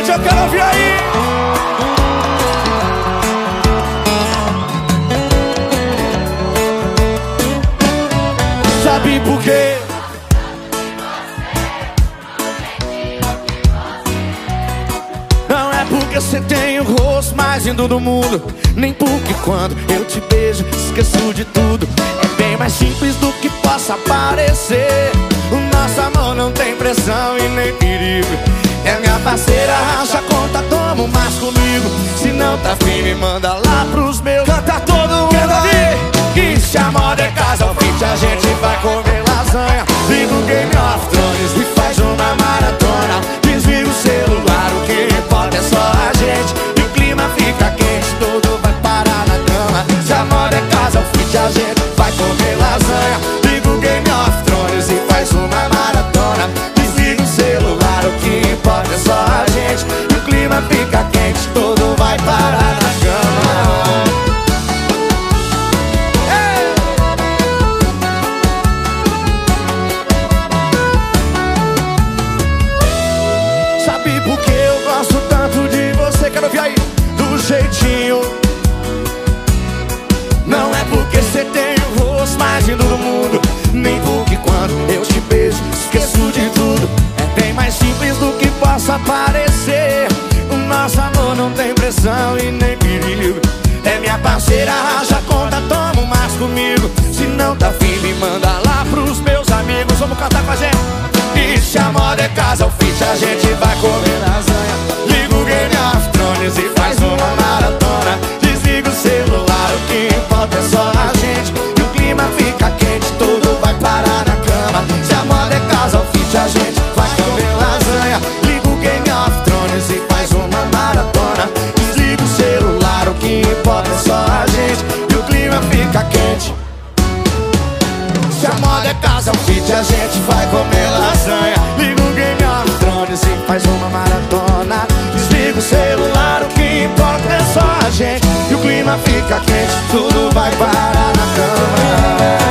noite, eu quero ouvir aí. Sabe por quê? Não é porque você tem o rosto mais lindo do mundo, nem porque quando eu te beijo esqueço de tudo. É bem mais simples do que possa parecer. O nosso amor não tem pressão e nem perigo. É minha parceira, racha a conta, toma um mais comigo. Se não tá afim, me manda lá pros meus. Canta todo mundo ali. E se a moda é casa, ao fim a gente vai comer lasanha. Liga o Game of Thrones e faz uma maratona. Desliga o celular, o que importa é só a gente. E o clima fica quente, todo vai parar na cama. Se a moda é casa, ao fim a gente vai comer lasanha. Liga o Game of Thrones e faz uma maratona. Desliga o celular, o que importa é só a gente. E o clima fica quente, todo vai parar na cama. Sabe por que eu gosto tanto de você? Quero ouvir aí, do jeitinho. Não é porque você tem o rosto mais lindo do mundo, nem porque quando eu te beijo esqueço de tudo. É bem mais simples do que possa parecer. O nosso amor não tem pressão e nem perigo. É minha parceira, racha a conta, toma um mais comigo. Se não tá afim, me manda lá pros meus amigos. Vamos cantar com a gente. E se a moda é casa, ao fim a gente vai comer lasanha. Liga o Game of Thrones e faz uma maratona. Desliga o celular, o que importa é só a gente. E o clima fica quente, tudo vai parar na cama. Se a moda é casa, ao fim a gente vai comer lasanha. Liga o Game of Thrones e faz uma maratona. Desliga o celular, o que importa é só a gente. E o clima fica quente. Se a moda é casa, ao fim a gente vai comer lasanha. Liga o Game of Thrones e faz uma maratona. Desliga o celular, o que importa é só a gente. E o clima fica quente, tudo vai parar na cama.